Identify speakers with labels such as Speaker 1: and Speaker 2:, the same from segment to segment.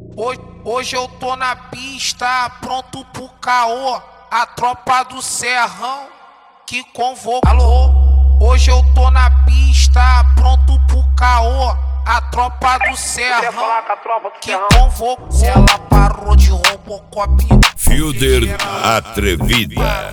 Speaker 1: Hoje eu tô na pista, pronto pro caô. A tropa do Serrão que convocou. Alô, hoje eu tô na pista, pronto pro caô. A tropa do Serrão que convocou. Ela parou de Robocop.
Speaker 2: Fielder Atrevida.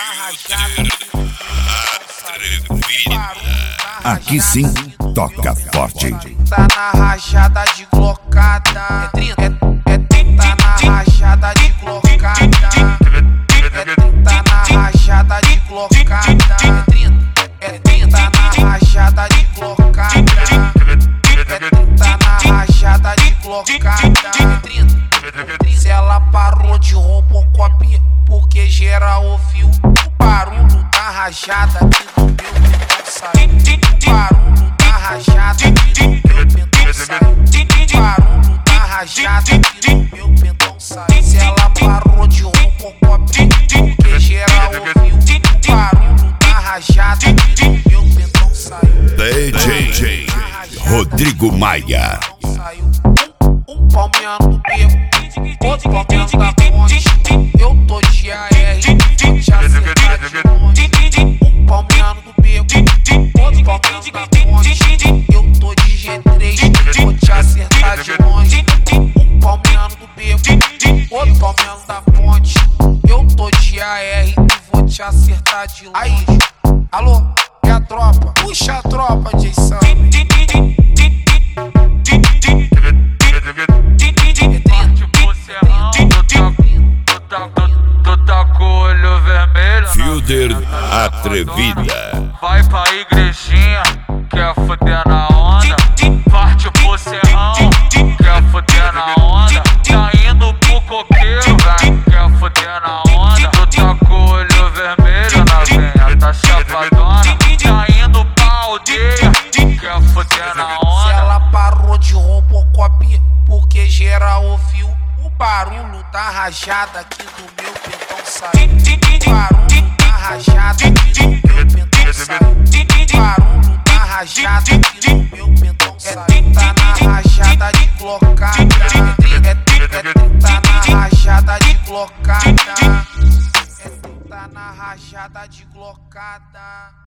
Speaker 2: Aqui sim, toca forte.
Speaker 1: Tá na rajada de glocada. Tá na rajada de glocada. Tá na rajada de glocada. Tá na rajada de glocada. Tá na rajada de glocada. Se ela parou de Robocop, porque geral ouviu o barulho da rajada que do meu pentão saiu. O barulho da rajada que do meu pentão saiu. O barulho da rajada que do meu pentão saiu. Se ela parou de Robocop, porque geral ouviu o barulho da rajada que do meu pentão saiu.
Speaker 2: DJ Rodrigo Maia.
Speaker 1: Um palmeando do beco, outro palmeando da ponte. Eu tô de AR, já acertar de longe. Um palmeando do beco, outro palmeando da ponte. Eu tô de G3, vou te acertar de longe. Um palmeando do beco, outro palmeando da ponte. Eu tô de AR e vou te acertar de longe. Aí, alô, é a tropa, puxa a tropa, Jason.
Speaker 2: Fielder Atrevida.
Speaker 3: Vai pra igrejinha, quer fuder na onda. Parte pro serrão, quer fuder na onda. Tá indo pro coqueiro, véi, quer fuder na onda. Tu tá com o olho vermelho na venha, tá chapadona. Tá indo pra aldeia, quer fuder na onda.
Speaker 1: Se ela parou de Robocop, porque geral ouviu o barulho da rajada que do meu pentão saiu. O barulho da rajada que do meu pentão saiu. O barulho da rajada que do meu pentão saiu. Tá na rajada de glocada. Tá na rajada de glocada. Tá na rajada de glocada.